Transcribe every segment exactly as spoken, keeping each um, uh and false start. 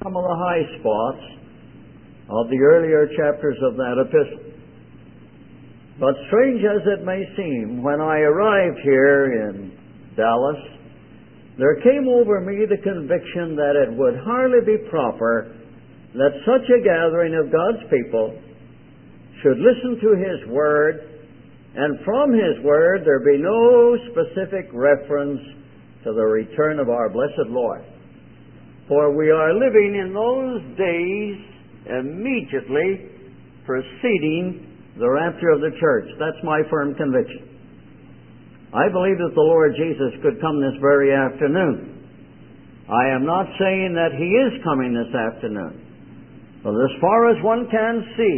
some of the high spots of the earlier chapters of that epistle. But strange as it may seem, when I arrived here in Dallas, there came over me the conviction that it would hardly be proper that such a gathering of God's people should listen to His Word, and from His Word there be no specific reference to the return of our blessed Lord. For we are living in those days immediately preceding the rapture of the church. That's my firm conviction. I believe that the Lord Jesus could come this very afternoon. I am not saying that He is coming this afternoon. But as far as one can see,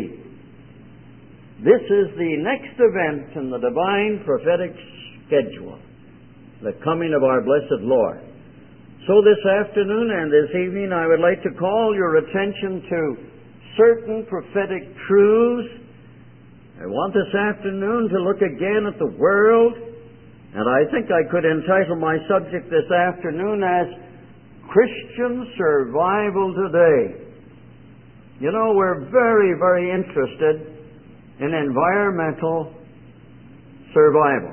this is the next event in the divine prophetic schedule, the coming of our blessed Lord. So this afternoon and this evening I would like to call your attention to certain prophetic truths. I want this afternoon to look again at the world, and I think I could entitle my subject this afternoon as Christian Survival Today. You know, we're very, very interested in environmental survival.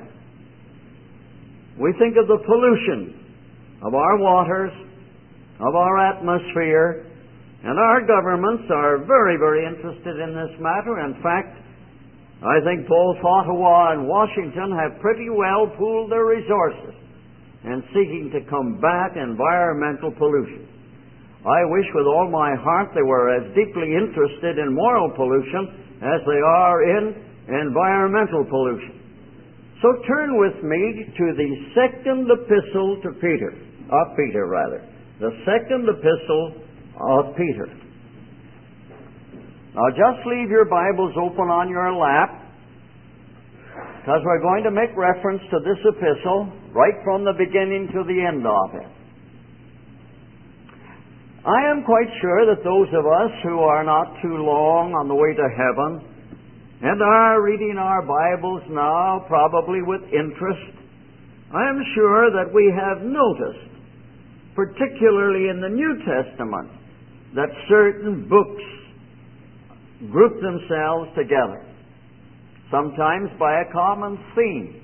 We think of the pollution of our waters, of our atmosphere, and our governments are very, very interested in this matter. In fact, I think both Ottawa and Washington have pretty well pooled their resources in seeking to combat environmental pollution. I wish with all my heart they were as deeply interested in moral pollution as they are in environmental pollution. So turn with me to the second epistle to Peter, of Peter rather, the second epistle of Peter. Now just leave your Bibles open on your lap, because we're going to make reference to this epistle right from the beginning to the end of it. I am quite sure that those of us who are not too long on the way to heaven and are reading our Bibles now, probably with interest, I am sure that we have noticed, particularly in the New Testament, that certain books group themselves together, sometimes by a common theme.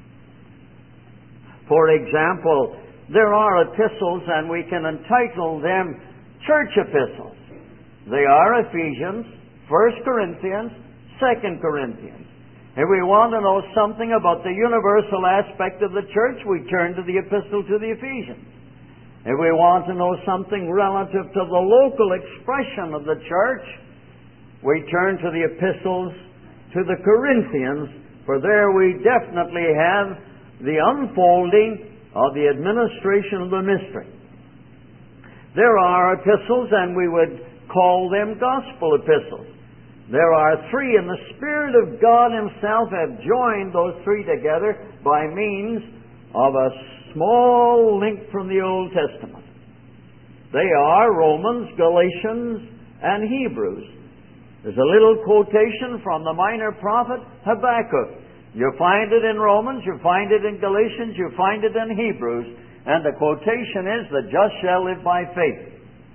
For example, there are epistles, and we can entitle them church epistles. They are Ephesians, First Corinthians, Second Corinthians. If we want to know something about the universal aspect of the church, we turn to the epistle to the Ephesians. If we want to know something relative to the local expression of the church, we turn to the epistles to the Corinthians, for there we definitely have the unfolding of the administration of the mystery. There are epistles, and we would call them gospel epistles. There are three, and the Spirit of God Himself have joined those three together by means of a small link from the Old Testament. They are Romans, Galatians, and Hebrews. There's a little quotation from the minor prophet Habakkuk. You find it in Romans, you find it in Galatians, you find it in Hebrews. And the quotation is, the just shall live by faith.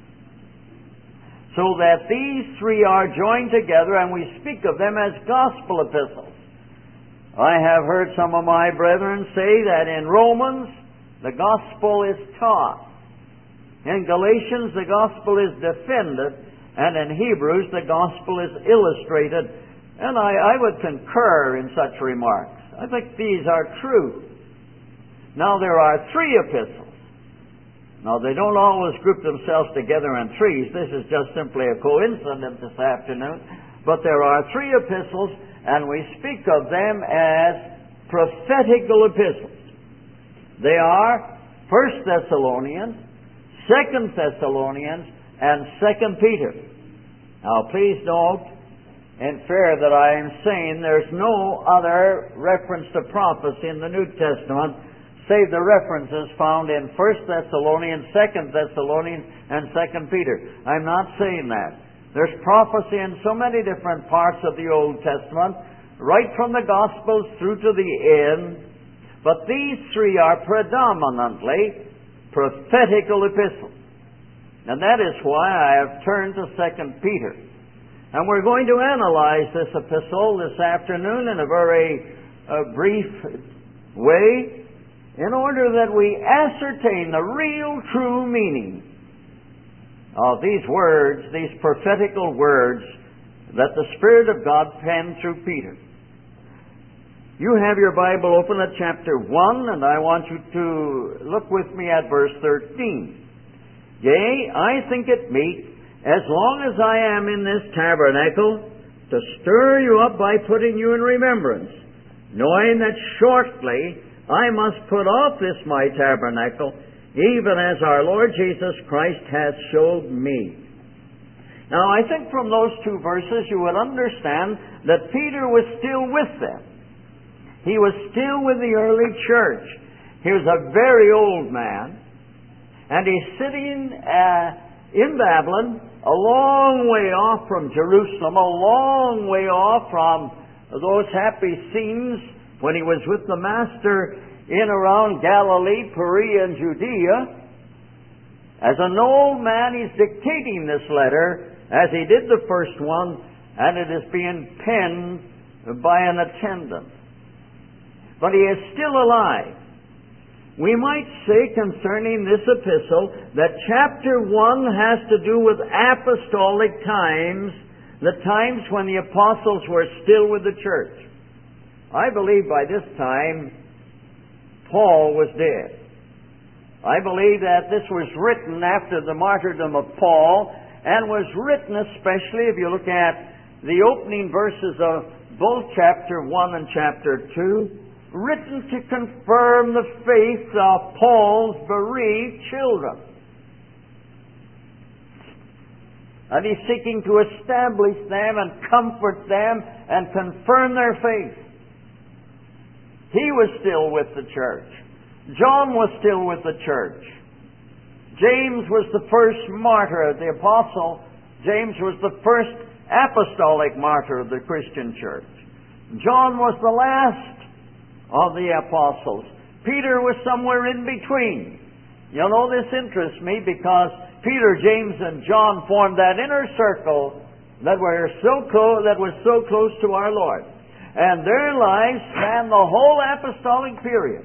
So that these three are joined together, and we speak of them as gospel epistles. I have heard some of my brethren say that in Romans, the gospel is taught. In Galatians, the gospel is defended. And in Hebrews, the gospel is illustrated. And I, I would concur in such remarks. I think these are true. Now, there are three epistles. Now, they don't always group themselves together in threes. This is just simply a coincidence this afternoon. But there are three epistles, and we speak of them as prophetical epistles. They are First Thessalonians, Second Thessalonians, and Second Peter. Now, please note, in fear that I am saying there's no other reference to prophecy in the New Testament save the references found in First Thessalonians, Second Thessalonians, and Second Peter. I'm not saying that. There's prophecy in so many different parts of the Old Testament, right from the Gospels through to the end. But these three are predominantly prophetical epistles. And that is why I have turned to Second Peter. And we're going to analyze this epistle this afternoon in a very uh, brief way in order that we ascertain the real true meaning of these words, these prophetical words that the Spirit of God penned through Peter. You have your Bible open at chapter one, and I want you to look with me at verse thirteen. Yea, I think it meet, as long as I am in this tabernacle, to stir you up by putting you in remembrance, knowing that shortly I must put off this my tabernacle, even as our Lord Jesus Christ hath showed me. Now, I think from those two verses you would understand that Peter was still with them. He was still with the early church. He was a very old man, and he's sitting uh, in Babylon, a long way off from Jerusalem, a long way off from those happy scenes when he was with the Master in around Galilee, Perea, and Judea. As an old man, he's dictating this letter as he did the first one, and it is being penned by an attendant. But he is still alive. We might say concerning this epistle that chapter one has to do with apostolic times, the times when the apostles were still with the church. I believe by this time Paul was dead. I believe that this was written after the martyrdom of Paul, and was written especially, if you look at the opening verses of both chapter one and chapter two, written to confirm the faith of Paul's bereaved children. And he's seeking to establish them and comfort them and confirm their faith. He was still with the church. John was still with the church. James was the first martyr, the apostle. James was the first apostolic martyr of the Christian church. John was the last of the apostles. Peter was somewhere in between. You know, this interests me because Peter, James, and John formed that inner circle that were so close, that was so close to our Lord. And their lives span the whole apostolic period.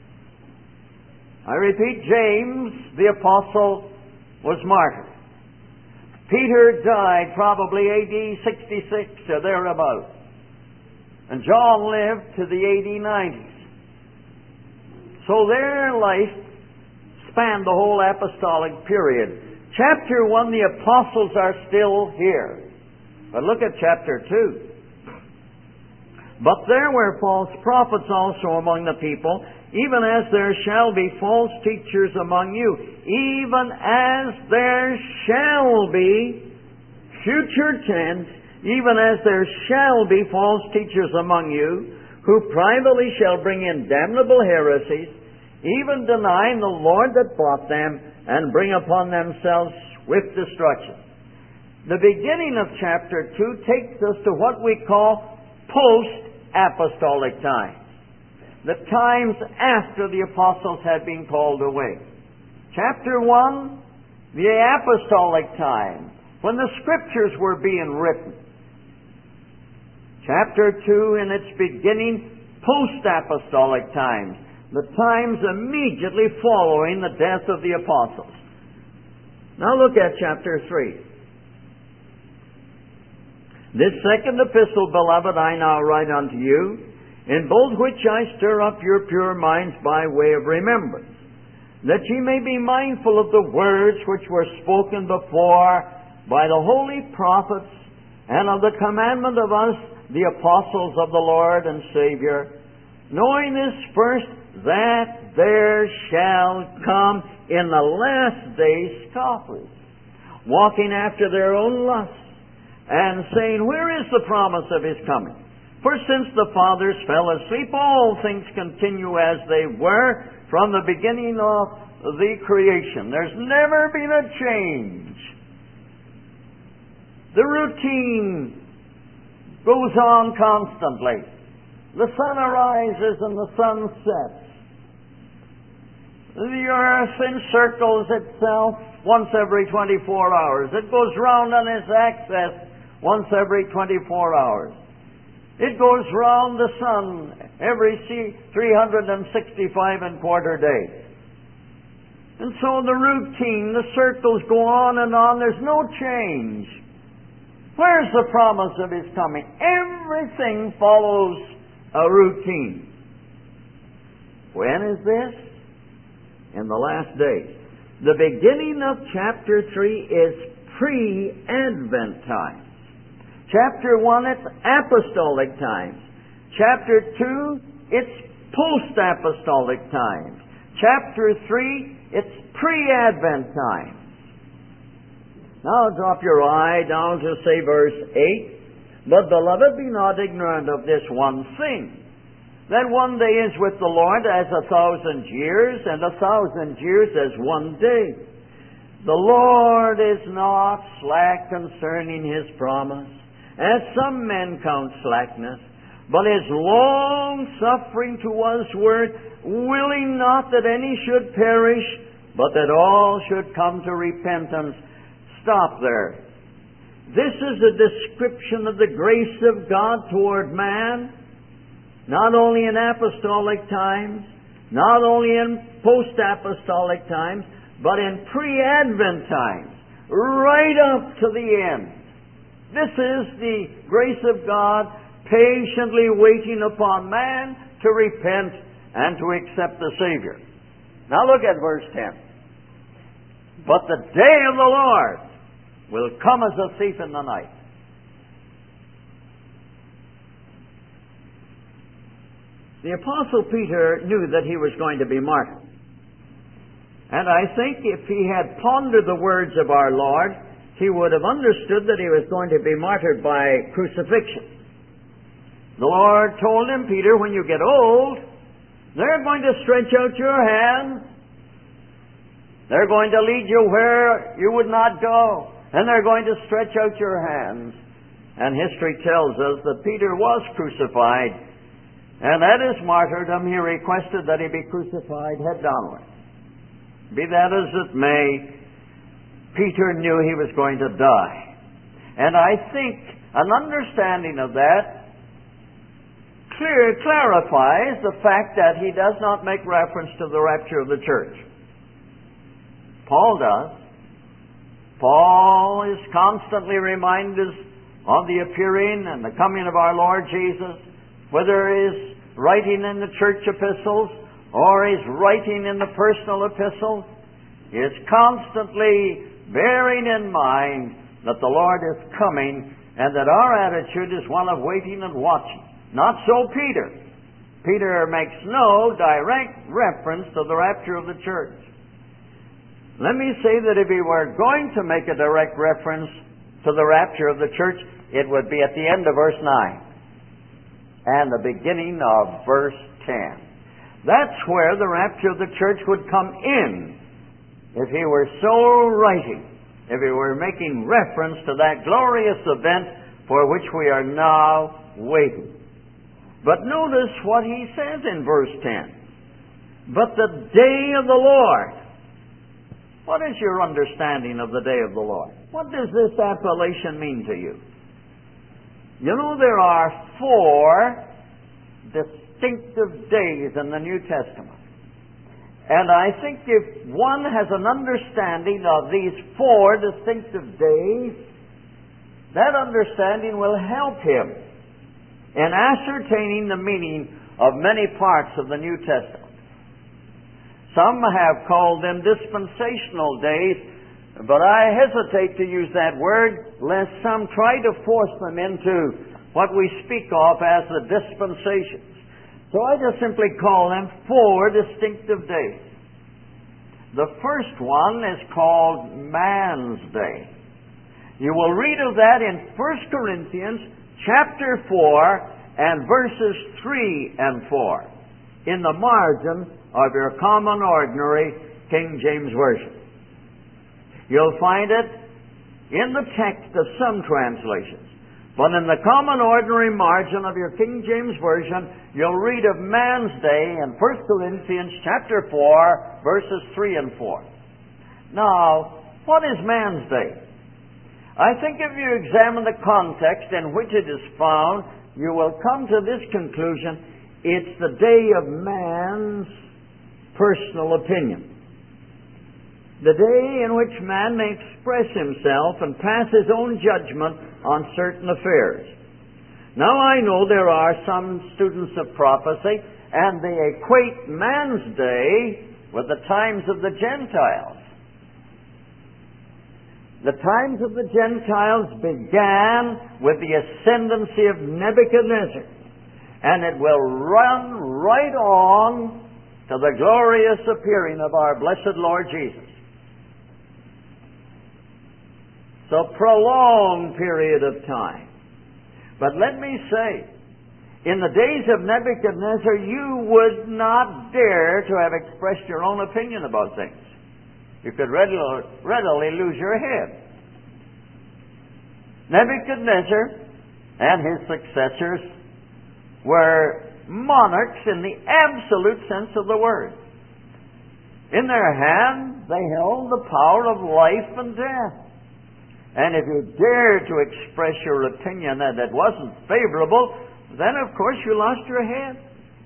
I repeat, James, the apostle, was martyred. Peter died probably A D sixty-six or thereabouts. And John lived to the A D nineties. So their life spanned the whole apostolic period. Chapter one, the apostles are still here. But look at chapter two. But there were false prophets also among the people, even as there shall be false teachers among you, even as there shall be, future tense, even as there shall be false teachers among you, who privately shall bring in damnable heresies, even denying the Lord that bought them, and bring upon themselves swift destruction. The beginning of chapter two takes us to what we call post-apostolic times. The times after the apostles had been called away. Chapter one, the apostolic time, when the scriptures were being written. Chapter two, in its beginning, post-apostolic times, the times immediately following the death of the apostles. Now look at chapter three. This second epistle, beloved, I now write unto you, in both which I stir up your pure minds by way of remembrance, that ye may be mindful of the words which were spoken before by the holy prophets, and of the commandment of us, the apostles of the Lord and Savior, knowing this first, that there shall come in the last days scoffers, walking after their own lusts, and saying, where is the promise of his coming? For since the fathers fell asleep, all things continue as they were from the beginning of the creation. There's never been a change. The routine goes on constantly. The sun arises and the sun sets. The earth encircles itself once every twenty-four hours. It goes round on its axis once every twenty-four hours. It goes round the sun every three hundred sixty-five and quarter days. And so the routine, the circles go on and on. There's no change. Where's the promise of His coming? Everything follows a routine. When is this? In the last days. The beginning of chapter three is pre-Advent times. Chapter one, it's apostolic times. Chapter two, it's post-apostolic times. Chapter three, it's pre-Advent times. Now drop your eye down to, say, verse eight. But, beloved, be not ignorant of this one thing, that one day is with the Lord as a thousand years, and a thousand years as one day. The Lord is not slack concerning His promise, as some men count slackness, but is long-suffering to usward, willing not that any should perish, but that all should come to repentance. Stop there. This is a description of the grace of God toward man, not only in apostolic times, not only in post-apostolic times, but in pre-Advent times, right up to the end. This is the grace of God patiently waiting upon man to repent and to accept the Savior. Now look at verse ten. But the day of the Lord will come as a thief in the night. The Apostle Peter knew that he was going to be martyred. And I think if he had pondered the words of our Lord, he would have understood that he was going to be martyred by crucifixion. The Lord told him, Peter, when you get old, they're going to stretch out your hand. They're going to lead you where you would not go. And they're going to stretch out your hands. And history tells us that Peter was crucified. And at his martyrdom, he requested that he be crucified head downward. Be that as it may, Peter knew he was going to die. And I think an understanding of that clear, clarifies the fact that he does not make reference to the rapture of the church. Paul does. Paul is constantly reminded of the appearing and the coming of our Lord Jesus, whether he's writing in the church epistles or he's writing in the personal epistles. He is constantly bearing in mind that the Lord is coming and that our attitude is one of waiting and watching. Not so Peter. Peter makes no direct reference to the rapture of the church. Let me say that if he were going to make a direct reference to the rapture of the church, it would be at the end of verse nine and the beginning of verse ten. That's where the rapture of the church would come in if he were so writing, if he were making reference to that glorious event for which we are now waiting. But notice what he says in verse ten. But the day of the Lord. What is your understanding of the day of the Lord? What does this appellation mean to you? You know, there are four distinctive days in the New Testament. And I think if one has an understanding of these four distinctive days, that understanding will help him in ascertaining the meaning of many parts of the New Testament. Some have called them dispensational days, but I hesitate to use that word lest some try to force them into what we speak of as the dispensations. So I just simply call them four distinctive days. The first one is called Man's Day. You will read of that in First Corinthians chapter four and verses three and four in the margin of your common ordinary King James Version. You'll find it in the text of some translations. But in the common ordinary margin of your King James Version, you'll read of man's day in First Corinthians chapter four, verses three and four. Now, what is man's day? I think if you examine the context in which it is found, you will come to this conclusion: it's the day of man's personal opinion. The day in which man may express himself and pass his own judgment on certain affairs. Now I know there are some students of prophecy, and they equate man's day with the times of the Gentiles. The times of the Gentiles began with the ascendancy of Nebuchadnezzar, and it will run right on to the glorious appearing of our blessed Lord Jesus. So, prolonged period of time. But let me say, in the days of Nebuchadnezzar, you would not dare to have expressed your own opinion about things. You could readily, readily lose your head. Nebuchadnezzar and his successors were monarchs in the absolute sense of the word. In their hand, they held the power of life and death. And if you dared to express your opinion that it wasn't favorable, then of course you lost your head.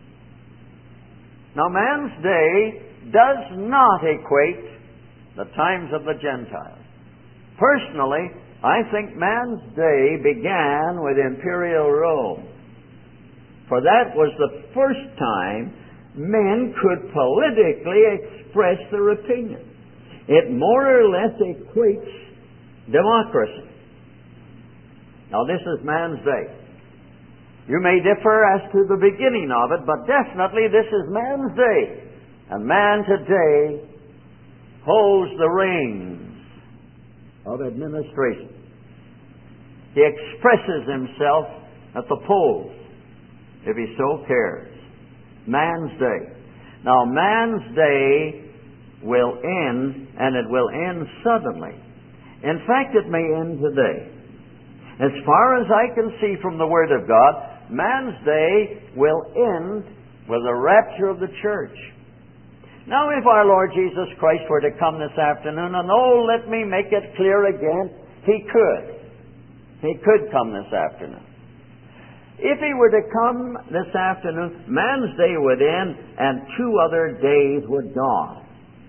Now, man's day does not equate the times of the Gentiles. Personally, I think man's day began with imperial Rome. For that was the first time men could politically express their opinion. It more or less equates democracy. Now, this is man's day. You may differ as to the beginning of it, but definitely this is man's day. And man today holds the reins of administration. He expresses himself at the polls, if he so cares. Man's day. Now, man's day will end, and it will end suddenly. In fact, it may end today. As far as I can see from the Word of God, man's day will end with the rapture of the church. Now, if our Lord Jesus Christ were to come this afternoon, and oh, let me make it clear again, He could. He could come this afternoon. If He were to come this afternoon, man's day would end, and two other days would dawn.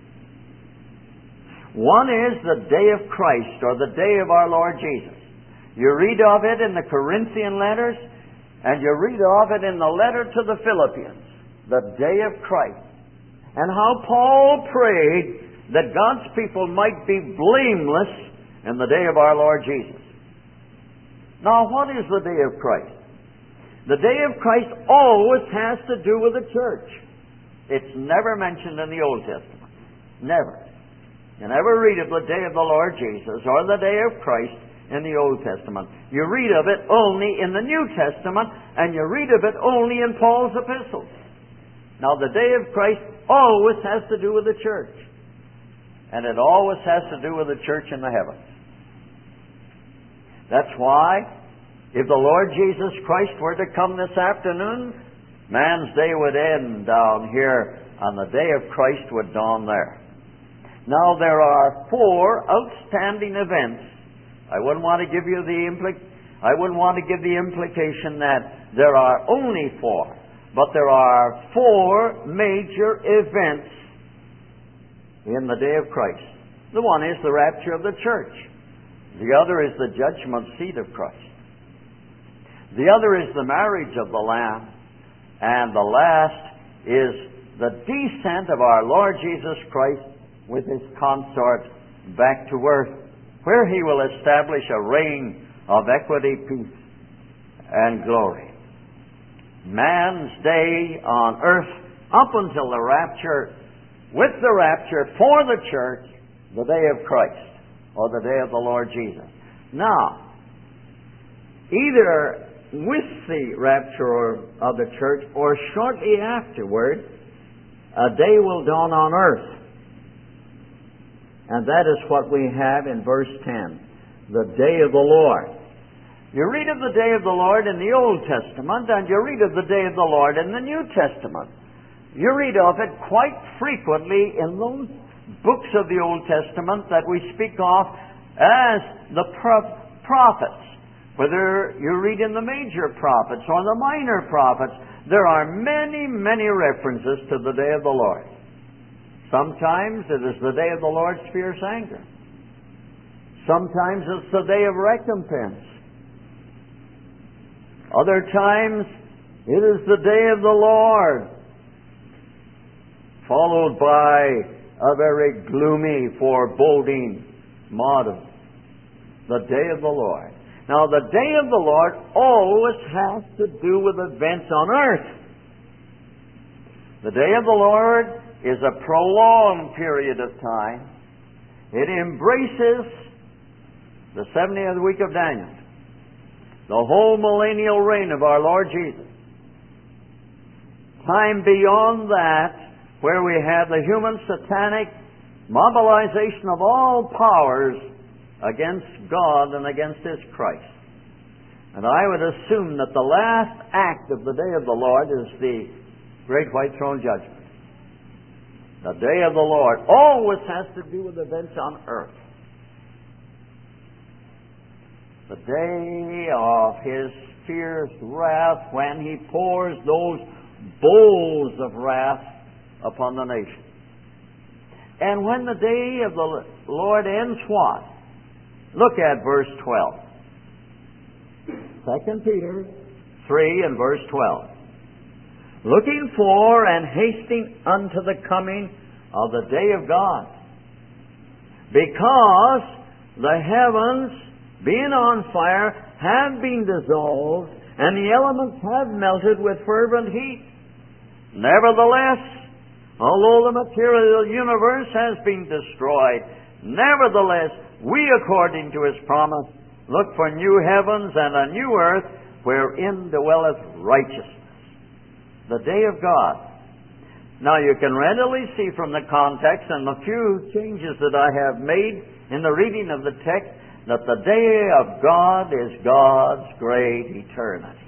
One is the day of Christ, or the day of our Lord Jesus. You read of it in the Corinthian letters, and you read of it in the letter to the Philippians, the day of Christ. And how Paul prayed that God's people might be blameless in the day of our Lord Jesus. Now, what is the day of Christ? The day of Christ always has to do with the church. It's never mentioned in the Old Testament. Never. You never read of the day of the Lord Jesus or the day of Christ in the Old Testament. You read of it only in the New Testament, and you read of it only in Paul's epistles. Now, the day of Christ always has to do with the church. And it always has to do with the church in the heavens. That's why, if the Lord Jesus Christ were to come this afternoon, man's day would end down here, and the day of Christ would dawn there. Now, there are four outstanding events. I wouldn't want to give you the impli- I wouldn't want to give the implication that there are only four, but there are four major events in the day of Christ. The one is the rapture of the church. The other is the judgment seat of Christ. The other is the marriage of the Lamb. And the last is the descent of our Lord Jesus Christ with His consort back to earth, where He will establish a reign of equity, peace, and glory. Man's day on earth up until the rapture, with the rapture for the church, the day of Christ, or the day of the Lord Jesus. Now, either with the rapture of the church or shortly afterward, a day will dawn on earth. And that is what we have in verse ten, the day of the Lord. You read of the day of the Lord in the Old Testament, and you read of the day of the Lord in the New Testament. You read of it quite frequently in those books of the Old Testament that we speak of as the pro- prophets. Whether you read in the major prophets or the minor prophets, there are many, many references to the day of the Lord. Sometimes it is the day of the Lord's fierce anger. Sometimes it's the day of recompense. Other times it is the day of the Lord, followed by a very gloomy, foreboding motto. The day of the Lord. Now, the day of the Lord always has to do with events on earth. The day of the Lord is a prolonged period of time. It embraces the seventieth week of Daniel, the whole millennial reign of our Lord Jesus. Time beyond that, where we have the human satanic mobilization of all powers against God and against His Christ. And I would assume that the last act of the day of the Lord is the great white throne judgment. The day of the Lord always has to do with events on earth. The day of His fierce wrath, when He pours those bowls of wrath upon the nation. And when the day of the Lord ends, what? Look at verse twelve. Second Peter three and verse twelve. Looking for and hasting unto the coming of the day of God, because the heavens, being on fire, have been dissolved, and the elements have melted with fervent heat. Nevertheless, although the material universe has been destroyed, nevertheless, we, according to His promise, look for new heavens and a new earth wherein dwelleth righteousness. The day of God. Now you can readily see from the context and the few changes that I have made in the reading of the text that the day of God is God's great eternity.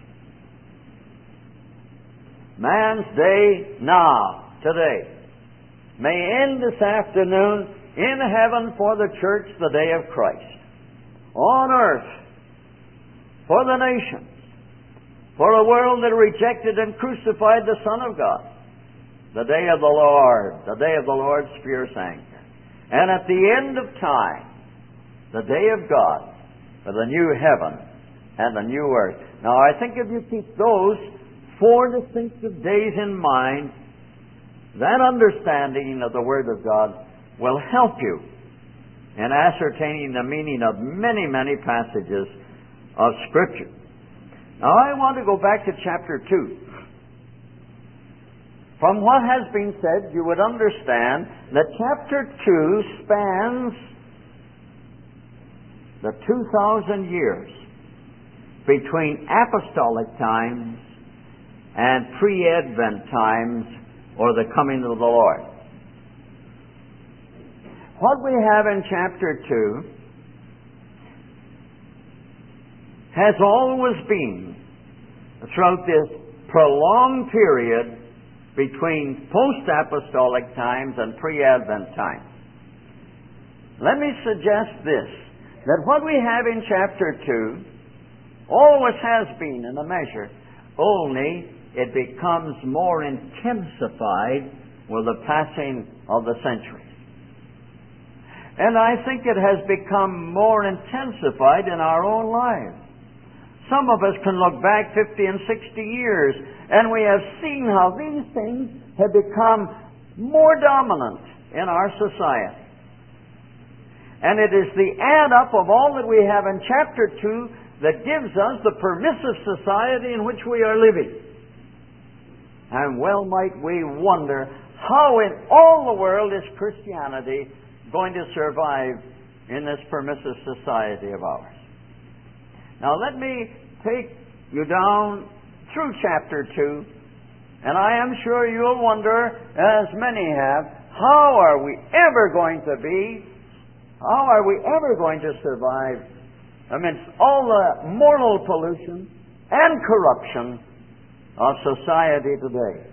Man's day now, today, may end this afternoon in heaven for the church, the day of Christ. On earth, for the nations, for a world that rejected and crucified the Son of God. The day of the Lord, the day of the Lord's fierce anger. And at the end of time, the day of God, for the new heaven and the new earth. Now, I think if you keep those four distinctive days in mind, that understanding of the Word of God will help you in ascertaining the meaning of many, many passages of Scripture. Now, I want to go back to chapter two. From what has been said, you would understand that chapter two spans the two thousand years between apostolic times and pre-Advent times, or the coming of the Lord. What we have in chapter two has always been, throughout this prolonged period between post-apostolic times and pre-Advent times. Let me suggest this, that what we have in chapter two always has been in a measure, only it becomes more intensified with the passing of the centuries. And I think it has become more intensified in our own lives. Some of us can look back fifty and sixty years, and we have seen how these things have become more dominant in our society. And it is the add up of all that we have in chapter two that gives us the permissive society in which we are living. And well might we wonder, how in all the world is Christianity going to survive in this permissive society of ours? Now let me take you down through chapter two, and I am sure you'll wonder, as many have, how are we ever going to be, how are we ever going to survive amidst all the moral pollution and corruption of society today.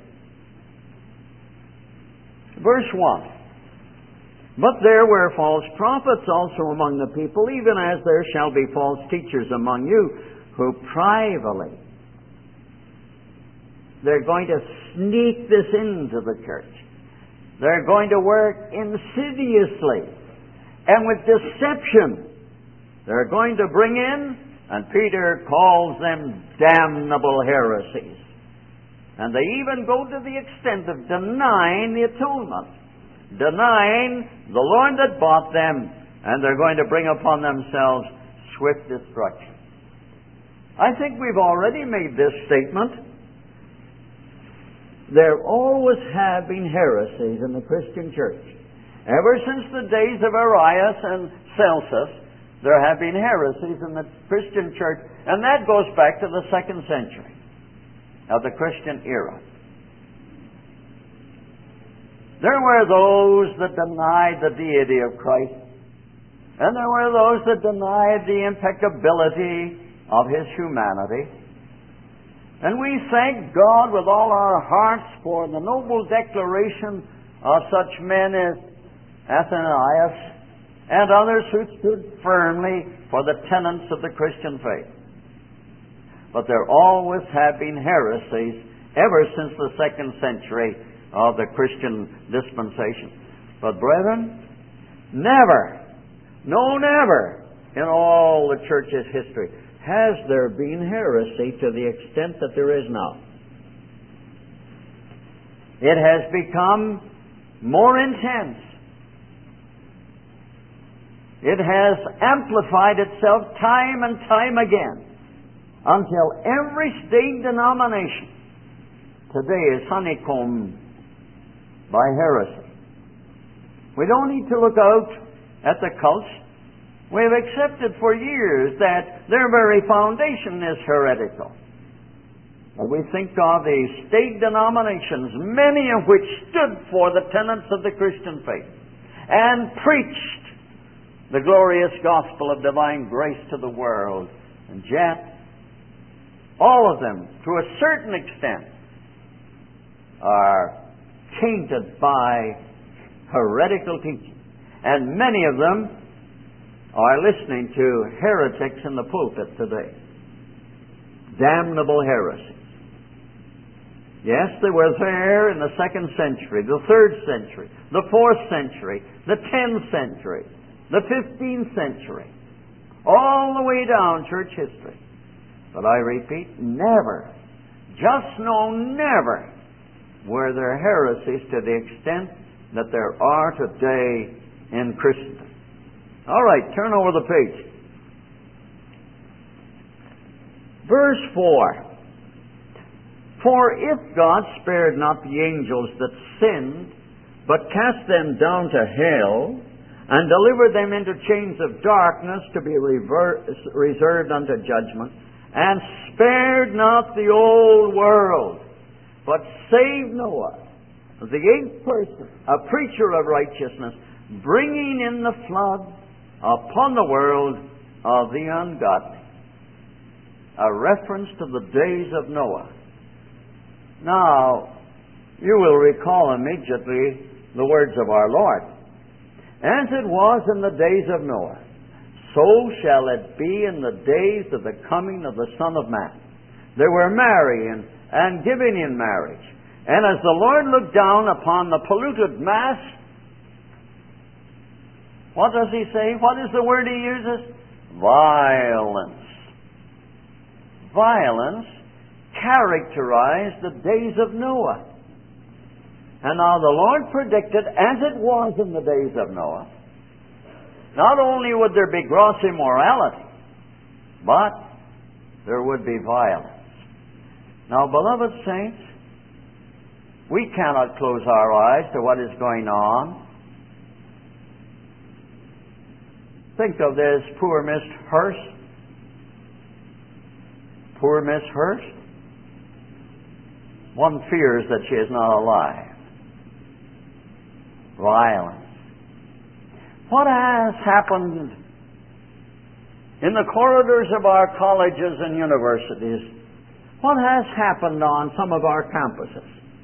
Verse one. But there were false prophets also among the people, even as there shall be false teachers among you, who privately, they're going to sneak this into the church. They're going to work insidiously and with deception. They're going to bring in, and Peter calls them damnable heresies. And they even go to the extent of denying the atonement, denying the Lord that bought them, and they're going to bring upon themselves swift destruction. I think we've already made this statement. There always have been heresies in the Christian church. Ever since the days of Arius and Celsus, there have been heresies in the Christian church, and that goes back to the second century of the Christian era. There were those that denied the deity of Christ, and there were those that denied the impeccability of His humanity. And we thank God with all our hearts for the noble declaration of such men as Athanasius and others who stood firmly for the tenets of the Christian faith. But there always have been heresies ever since the second century of the Christian dispensation. But brethren, never, no never, in all the church's history has there been heresy to the extent that there is now. It has become more intense. It has amplified itself time and time again until every state denomination today is honeycombed by heresy. We don't need to look out at the cults. We have accepted for years that their very foundation is heretical. But we think of the state denominations, many of which stood for the tenets of the Christian faith and preached the glorious gospel of divine grace to the world. And yet, all of them, to a certain extent, are tainted by heretical teaching. And many of them are listening to heretics in the pulpit today. Damnable heresies. Yes, they were there in the second century, the third century, the fourth century, the tenth century, the fifteenth century, all the way down church history. But I repeat, never, just no never, were there heresies to the extent that there are today in Christendom. All right, turn over the page. Verse four. For if God spared not the angels that sinned, but cast them down to hell, and delivered them into chains of darkness to be rever- reserved unto judgment, and spared not the old world, but saved Noah, the eighth person, a preacher of righteousness, bringing in the flood upon the world of the ungodly. A reference to the days of Noah. Now, you will recall immediately the words of our Lord. As it was in the days of Noah, so shall it be in the days of the coming of the Son of Man. They were marrying and giving in marriage. And as the Lord looked down upon the polluted mass, what does He say? What is the word He uses? Violence. Violence characterized the days of Noah. And now the Lord predicted, as it was in the days of Noah, not only would there be gross immorality, but there would be violence. Now, beloved saints, we cannot close our eyes to what is going on. Think of this poor Miss Hurst. Poor Miss Hurst. One fears that she is not alive. Violence. What has happened in the corridors of our colleges and universities, what has happened on some of our campuses?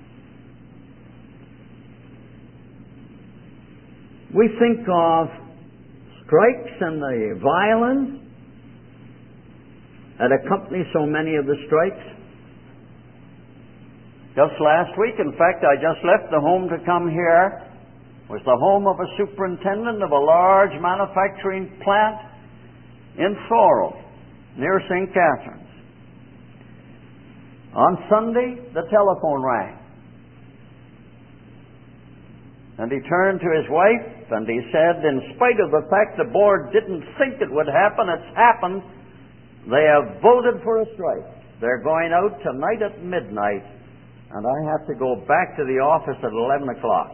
We think of strikes and the violence that accompany so many of the strikes. Just last week, in fact, I just left the home to come here. It was the home of a superintendent of a large manufacturing plant in Thorold, near Saint Catharines. On Sunday, the telephone rang. And he turned to his wife and he said, in spite of the fact the board didn't think it would happen, it's happened. They have voted for a strike. They're going out tonight at midnight, and I have to go back to the office at eleven o'clock.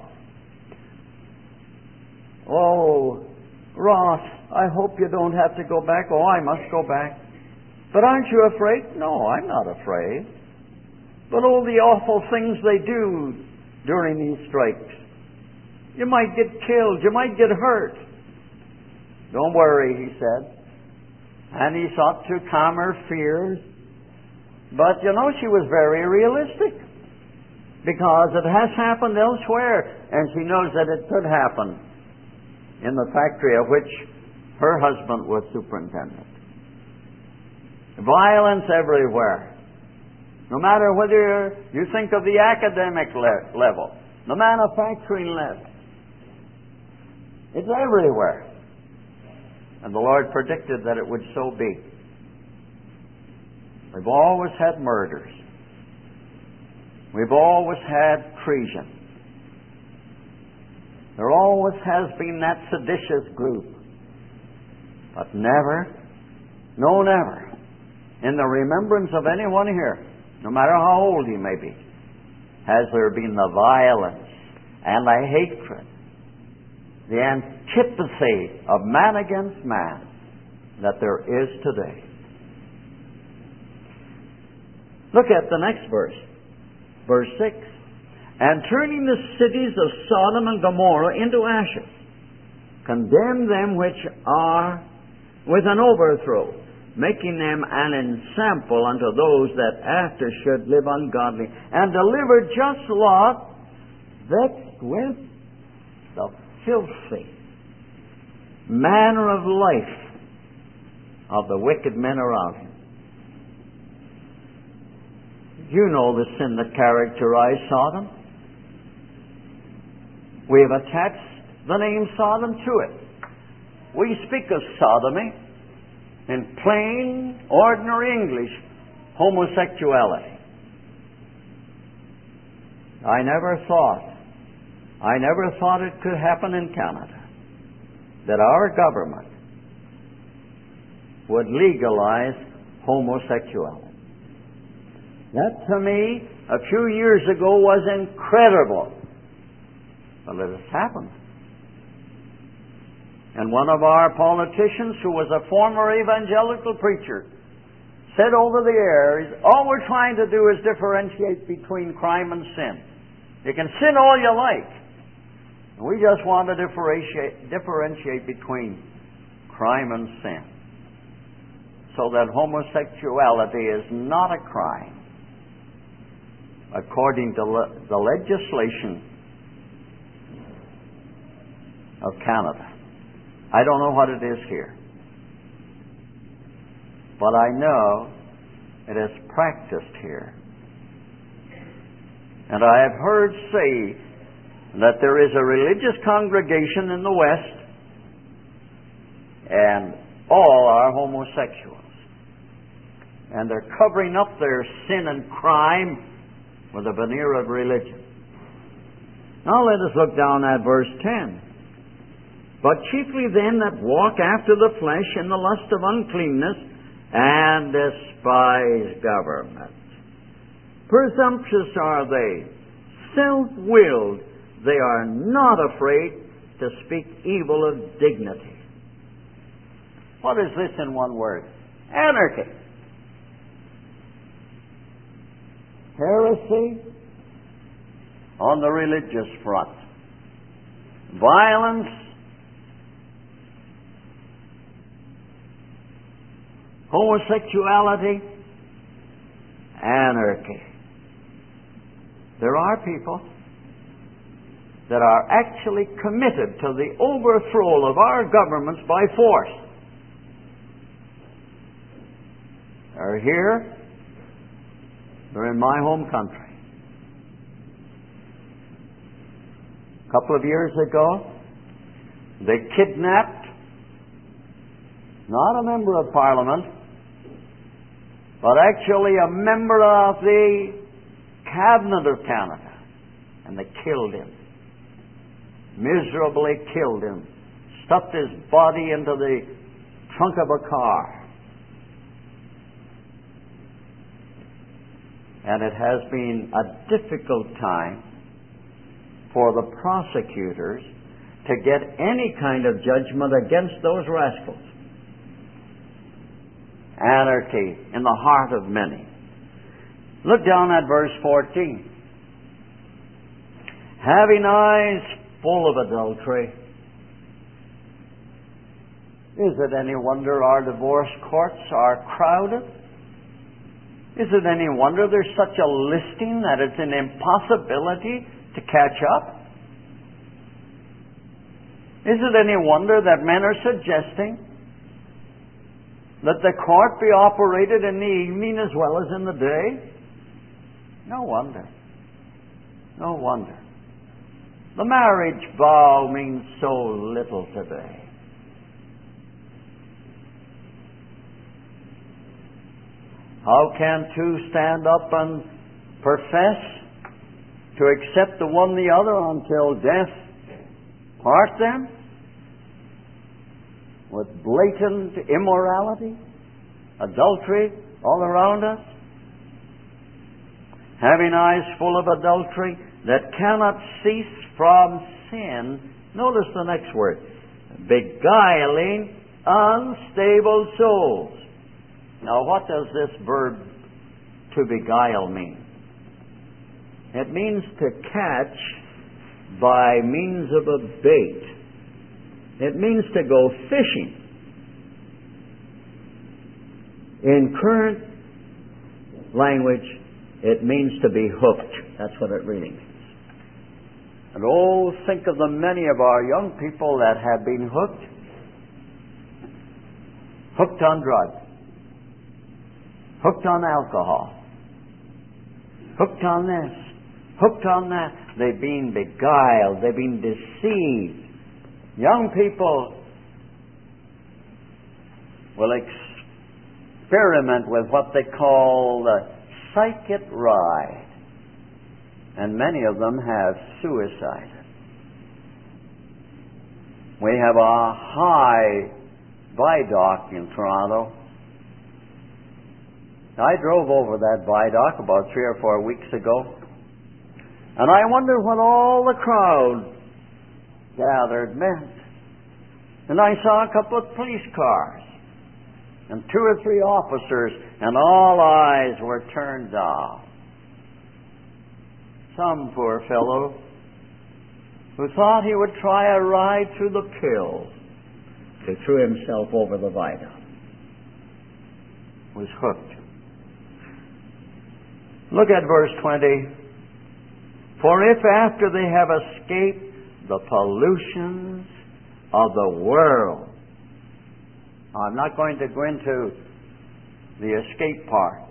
Oh, Ross, I hope you don't have to go back. Oh, I must go back. But aren't you afraid? No, I'm not afraid. But all the awful things they do during these strikes. You might get killed. You might get hurt. Don't worry, he said. And he sought to calm her fears. But, you know, she was very realistic. Because it has happened elsewhere. And she knows that it could happen in the factory of which her husband was superintendent. Violence everywhere. No matter whether you think of the academic le- level, the manufacturing level. It's everywhere. And the Lord predicted that it would so be. We've always had murders. We've always had treason. There always has been that seditious group. But never, no never, in the remembrance of anyone here, no matter how old he may be, has there been the violence and the hatred, the antipathy of man against man that there is today. Look at the next verse, verse six. And turning the cities of Sodom and Gomorrah into ashes, condemn them which are with an overthrow, making them an ensample unto those that after should live ungodly, and deliver just Lot, vexed with the filthy manner of life of the wicked men around him. You know the sin that characterized Sodom. We have attached the name Sodom to it. We speak of sodomy in plain, ordinary English, homosexuality. I never thought, I never thought it could happen in Canada, that our government would legalize homosexuality. That, to me, a few years ago was incredible. But it has happened. And one of our politicians, who was a former evangelical preacher, said over the air, all we're trying to do is differentiate between crime and sin. You can sin all you like. We just want to differentiate, differentiate between crime and sin, so that homosexuality is not a crime according to le- the legislation of Canada. I don't know what it is here, but I know it is practiced here. And I have heard say that there is a religious congregation in the West, and all are homosexuals. And they're covering up their sin and crime with a veneer of religion. Now let us look down at verse ten. But chiefly them that walk after the flesh in the lust of uncleanness and despise government. Presumptuous are they, self-willed. They are not afraid to speak evil of dignity. What is this in one word? Anarchy. Heresy on the religious front. Violence homosexuality, anarchy. There are people that are actually committed to the overthrow of our governments by force. They're here. They're in my home country. A couple of years ago, they kidnapped not a member of Parliament, but actually a member of the Cabinet of Canada, and they killed him. Miserably killed him. Stuffed his body into the trunk of a car. And it has been a difficult time for the prosecutors to get any kind of judgment against those rascals. Anarchy in the heart of many. Look down at verse fourteen. Having eyes full of adultery. Is it any wonder our divorce courts are crowded? Is it any wonder there's such a listing that it's an impossibility to catch up? Is it any wonder that men are suggesting that the court be operated in the evening as well as in the day? No wonder. No wonder. The marriage vow means so little today. How can two stand up and profess to accept the one the other until death part them? With blatant immorality, adultery all around us? Having eyes full of adultery that cannot cease from sin. Notice the next word. Beguiling unstable souls. Now, what does this verb to beguile mean? It means to catch by means of a bait. It means to go fishing. In current language, it means to be hooked. That's what it really means. And oh, think of the many of our young people that have been hooked. Hooked on drugs. Hooked on alcohol. Hooked on this. Hooked on that. They've been beguiled. They've been deceived. Young people will experiment with what they call the psychic ride. And many of them have suicided. We have a high viaduct in Toronto. I drove over that viaduct about three or four weeks ago, and I wondered what all the crowd gathered meant. And I saw a couple of police cars and two or three officers, and all eyes were turned down. Some poor fellow who thought he would try a ride through the pills, who threw himself over the viaduct, was hooked. Look at verse twenty. For if after they have escaped the pollutions of the world. I'm not going to go into the escape part,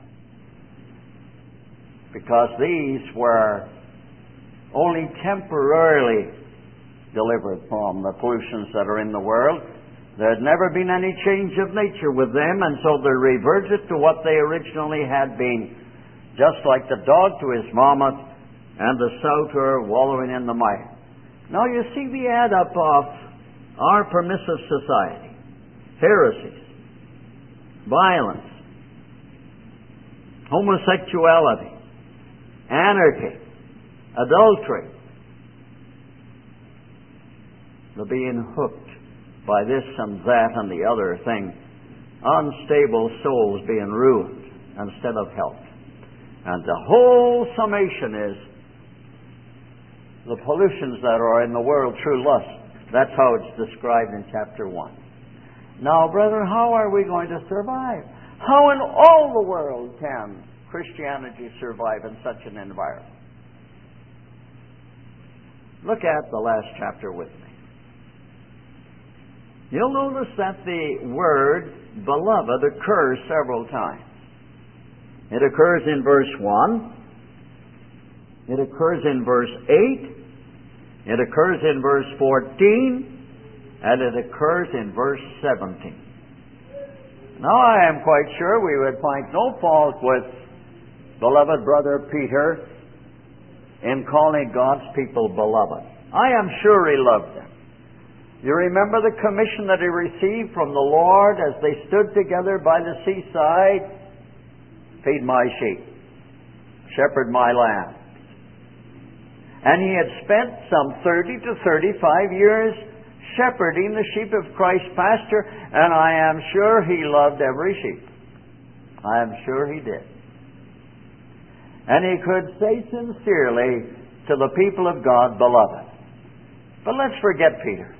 because these were only temporarily delivered from the pollutions that are in the world. There had never been any change of nature with them, and so they reverted to what they originally had been, just like the dog to his vomit and the sow to her wallowing in the mire. Now you see the add up of our permissive society: heresies, violence, homosexuality, anarchy, adultery. They're being hooked by this and that and the other thing. Unstable souls being ruined instead of helped. And the whole summation is the pollutions that are in the world through lust. That's how it's described in chapter one. Now, brethren, how are we going to survive? How in all the world can Christianity survive in such an environment? Look at the last chapter with me. You'll notice that the word beloved occurs several times. It occurs in verse one. It occurs in verse eight. It occurs in verse fourteen. And it occurs in verse seventeen. Now I am quite sure we would find no fault with beloved brother Peter in calling God's people beloved. I am sure he loved them. You remember the commission that he received from the Lord as they stood together by the seaside? Feed my sheep, shepherd my lambs. And he had spent some thirty to thirty-five years shepherding the sheep of Christ's pasture, and I am sure he loved every sheep. I am sure he did. And he could say sincerely to the people of God, beloved. But let's forget Peter.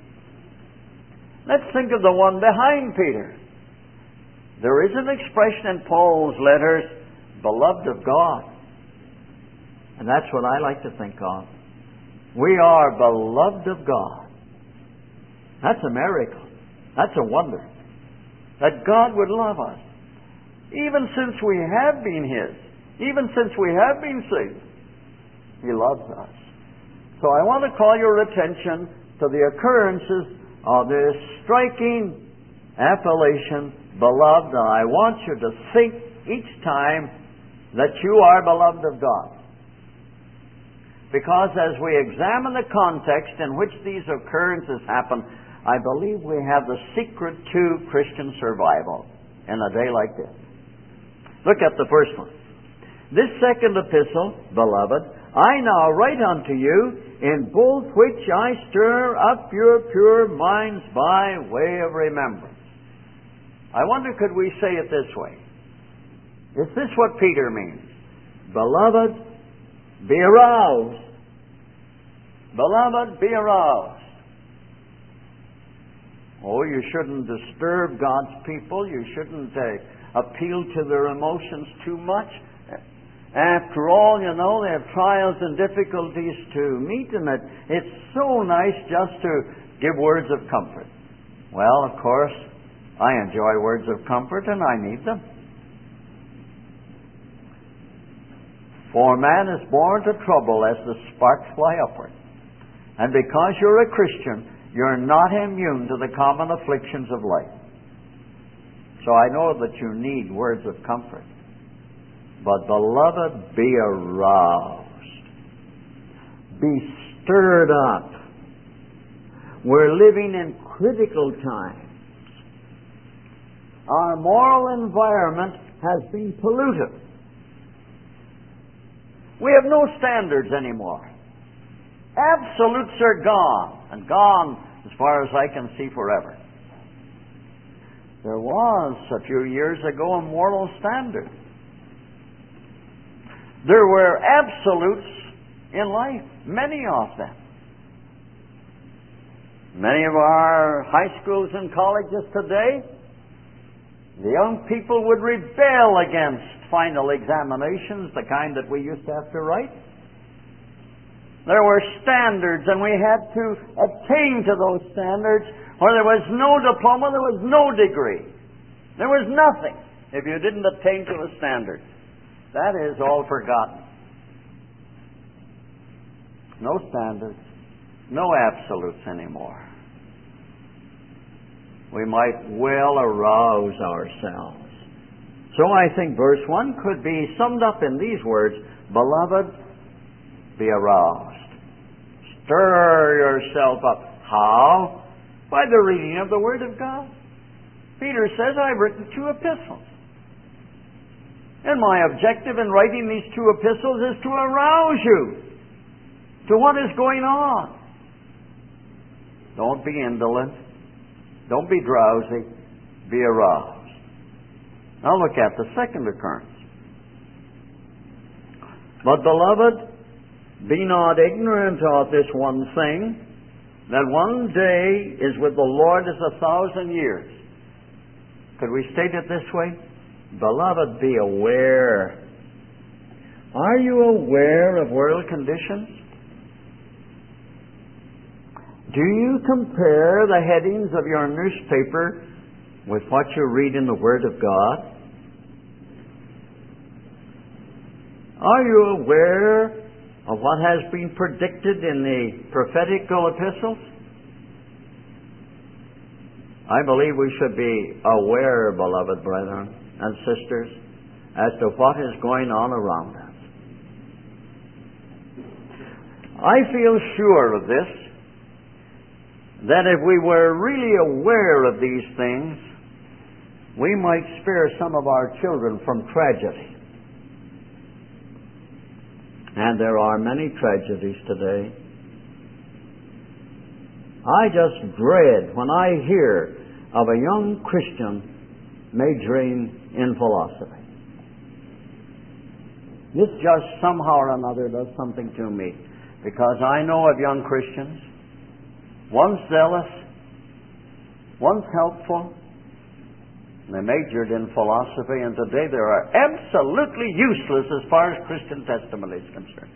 Let's think of the one behind Peter. There is an expression in Paul's letters, beloved of God. And that's what I like to think of. We are beloved of God. That's a miracle. That's a wonder. That God would love us. Even since we have been His. Even since we have been saved. He loves us. So I want to call your attention to the occurrences of this striking appellation, beloved. And I want you to think each time that you are beloved of God. Because as we examine the context in which these occurrences happen, I believe we have the secret to Christian survival in a day like this. Look at the first one. This second epistle, beloved, I now write unto you, in both which I stir up your pure minds by way of remembrance. I wonder, could we say it this way? Is this what Peter means? Beloved, be aroused. Beloved, be aroused. Oh, you shouldn't disturb God's people. You shouldn't uh, appeal to their emotions too much. After all, you know, they have trials and difficulties to meet, and it, it's so nice just to give words of comfort. Well, of course, I enjoy words of comfort, and I need them. For man is born to trouble as the sparks fly upward. And because you're a Christian, you're not immune to the common afflictions of life. So I know that you need words of comfort. But beloved, be aroused. Be stirred up. We're living in critical times. Our moral environment has been polluted. We have no standards anymore. Absolutes are gone, and gone as far as I can see forever. There was, a few years ago, a moral standard. There were absolutes in life, many of them. Many of our high schools and colleges today, the young people would rebel against final examinations, the kind that we used to have to write. There were standards, and we had to attain to those standards, or there was no diploma, there was no degree. There was nothing if you didn't attain to the standard. That is all forgotten. No standards, no absolutes anymore. We might well arouse ourselves. So I think verse one could be summed up in these words, beloved, be aroused. Stir yourself up. How? By the reading of the Word of God. Peter says, I've written two epistles. And my objective in writing these two epistles is to arouse you to what is going on. Don't be indolent. Don't be drowsy. Be aroused. Now look at the second occurrence. But beloved, be not ignorant of this one thing, that one day is with the Lord as a thousand years. Could we state it this way? Beloved, be aware. Are you aware of world conditions? Do you compare the headings of your newspaper with what you read in the Word of God? Are you aware of what has been predicted in the prophetical epistles? I believe we should be aware, beloved brethren and sisters, as to what is going on around us. I feel sure of this, that if we were really aware of these things, we might spare some of our children from tragedy. And there are many tragedies today. I just dread when I hear of a young Christian majoring in philosophy. This just somehow or another does something to me, because I know of young Christians, once zealous, once helpful, and they majored in philosophy, and today they are absolutely useless as far as Christian testimony is concerned.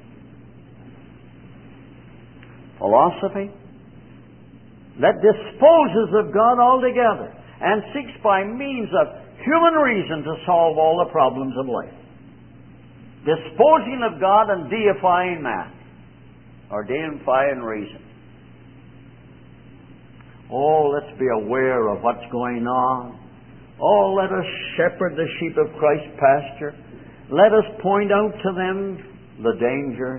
Philosophy that disposes of God altogether and seeks by means of human reason to solve all the problems of life. Disposing of God and deifying man, or deifying reason. Oh, let's be aware of what's going on. Oh, let us shepherd the sheep of Christ's pasture. Let us point out to them the dangers.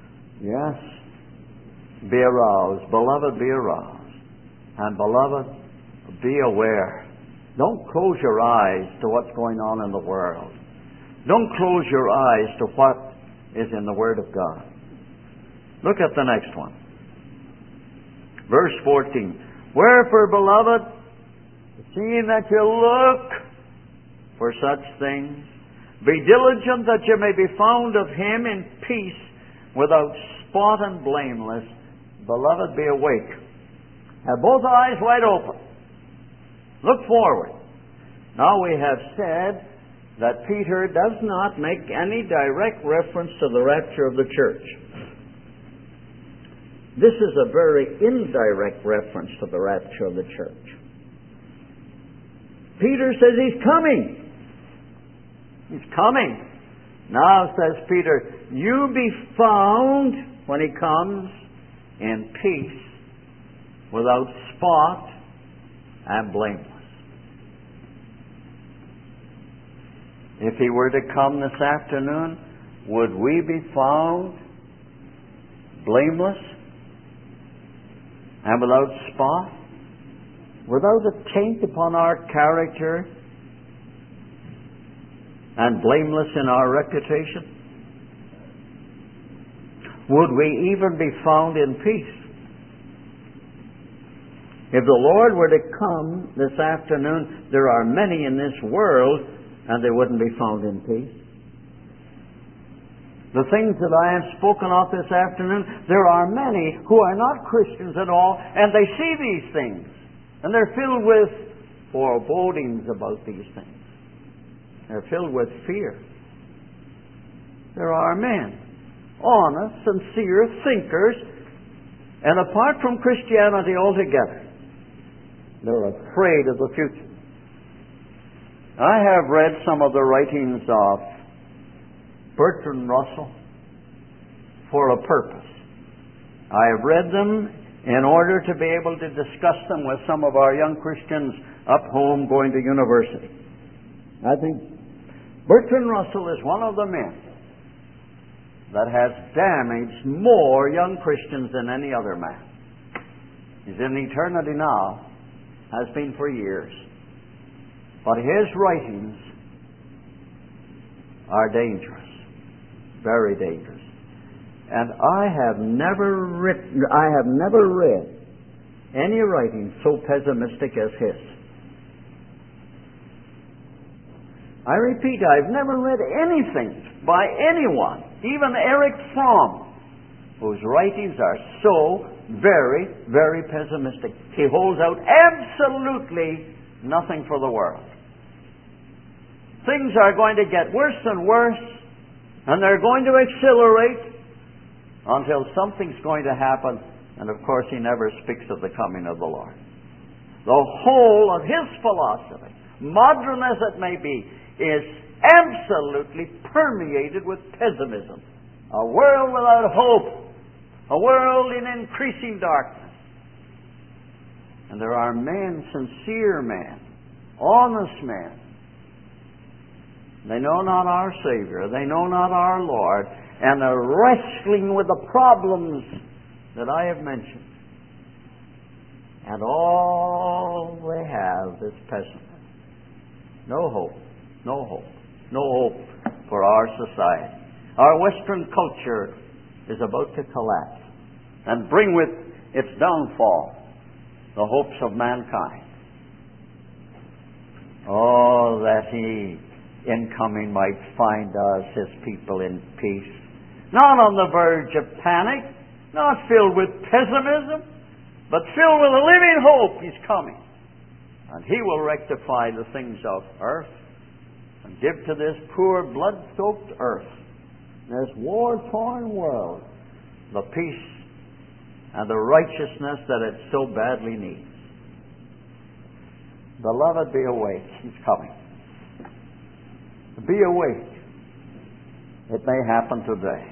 Yes, be aroused. Beloved, be aroused. And beloved, be aware. Don't close your eyes to what's going on in the world. Don't close your eyes to what is in the Word of God. Look at the next one. Verse fourteen. Wherefore, beloved, seeing that you look for such things, be diligent that you may be found of Him in peace, without spot and blameless. Beloved, be awake. Have both eyes wide open. Look forward. Now we have said that Peter does not make any direct reference to the rapture of the church. This is a very indirect reference to the rapture of the church. Peter says He's coming. He's coming. Now, says Peter, you be found when He comes in peace, without spot and blameless. If He were to come this afternoon, would we be found blameless and without spot, without a taint upon our character, and blameless in our reputation? Would we even be found in peace? If the Lord were to come this afternoon, there are many in this world, and they wouldn't be found in peace. The things that I have spoken of this afternoon, there are many who are not Christians at all, and they see these things, and they're filled with forebodings about these things. They're filled with fear. There are men, honest, sincere thinkers, and apart from Christianity altogether, they're afraid of the future. I have read some of the writings of Bertrand Russell for a purpose. I have read them in order to be able to discuss them with some of our young Christians up home going to university. I think Bertrand Russell is one of the men that has damaged more young Christians than any other man. He's in eternity now, has been for years. But his writings are dangerous, very dangerous. And I have never written, I have never read any writing so pessimistic as his. I repeat, I've never read anything by anyone, even Eric Fromm, whose writings are so very, very pessimistic. He holds out absolutely nothing for the world. things are going to get worse and worse, and they're going to accelerate until something's going to happen. And of course, he never speaks of the coming of the Lord. The whole of his philosophy, modern as it may be, is absolutely permeated with pessimism. A world without hope. A world in increasing darkness. And there are men, sincere men, honest men. They know not our Savior. They know not our Lord. And they're wrestling with the problems that I have mentioned. And all they have is pessimism. No hope. No hope. No hope for our society. Our Western culture is about to collapse and bring with its downfall the hopes of mankind. Oh, that He, in coming, might find us, His people, in peace. Not on the verge of panic, not filled with pessimism, but filled with a living hope. He's coming. And He will rectify the things of earth and give to this poor, blood-soaked earth, this war-torn world, the peace and the righteousness that it so badly needs. Beloved, be awake. He's coming. Be awake. It may happen today.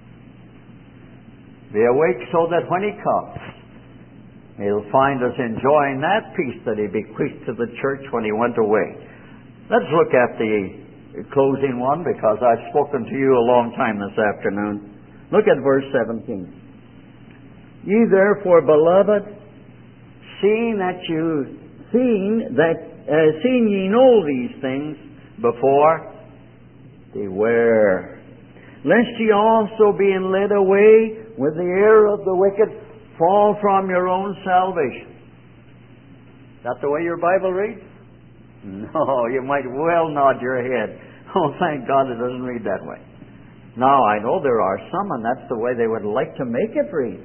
Be awake so that when He comes, He'll find us enjoying that peace that He bequeathed to the church when He went away. Let's look at the closing one, because I've spoken to you a long time this afternoon. Look at verse seventeen. Ye therefore, beloved, seeing that you, seeing that, uh, seeing ye know these things before, beware, lest ye also, being led away with the error of the wicked, fall from your own salvation. Is that the way your Bible reads? No, you might well nod your head. Oh, thank God it doesn't read that way. Now, I know there are some, and that's the way they would like to make it read.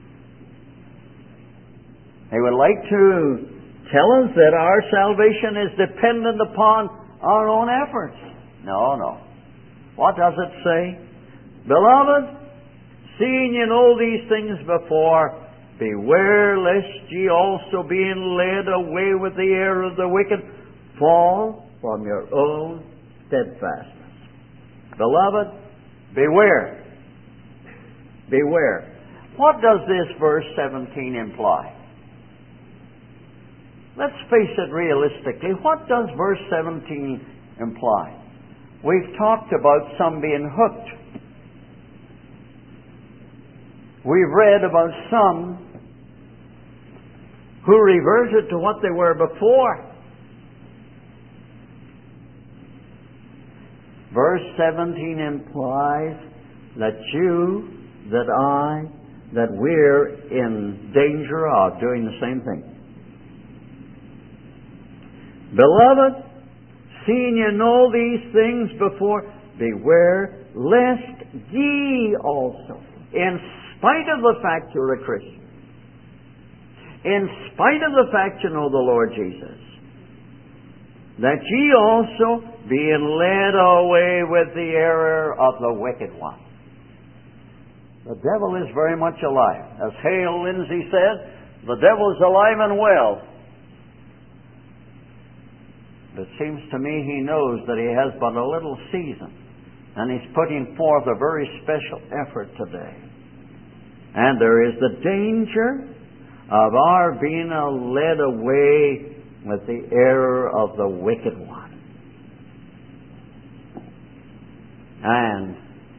They would like to tell us that our salvation is dependent upon our own efforts. No, no. What does it say? Beloved, seeing you know these things before, beware lest ye also, being led away with the error of the wicked, fall from your own steadfastness. Beloved, beware. Beware. What does this verse seventeen imply? Let's face it realistically. What does verse seventeen imply? We've talked about some being hooked. We've read about some who reverted to what they were before. Verse seventeen implies that you, that I, that we're in danger of doing the same thing. Beloved, seeing you know these things before, beware lest ye also, in spite of the fact you're a Christian, in spite of the fact you know the Lord Jesus, that ye also, being led away with the error of the wicked one. The devil is very much alive. As Hale Lindsey said, the devil is alive and well. It seems to me he knows that he has but a little season, and he's putting forth a very special effort today. And there is the danger of our being led away with the error of the wicked one. And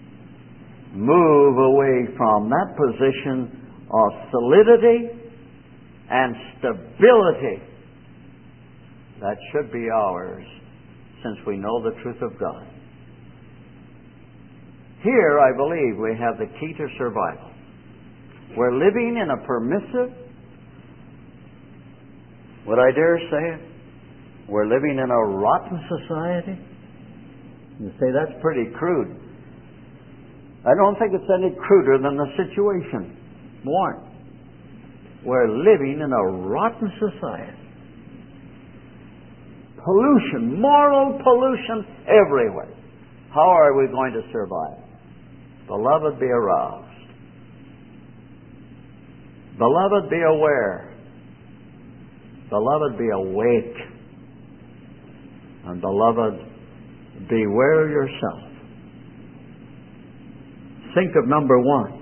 move away from that position of solidity and stability that should be ours, since we know the truth of God. Here, I believe, we have the key to survival. We're living in a permissive, would I dare say it? We're living in a rotten society. You say that's pretty crude. I don't think it's any cruder than the situation. More. We're living in a rotten society. pollution, moral pollution everywhere. How are we going to survive? Beloved, be aroused. Beloved, be aware. Beloved, be awake. And beloved, beware yourself. Think of number one.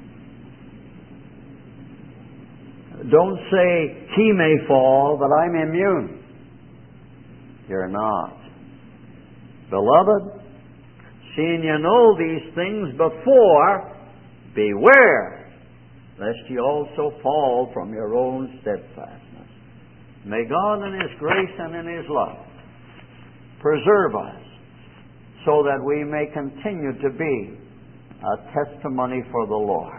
Don't say, he may fall, but I'm immune. You're not. Beloved, seeing you know these things before, beware, lest you also fall from your own steadfastness. May God in His grace and in His love preserve us so that we may continue to be a testimony for the Lord.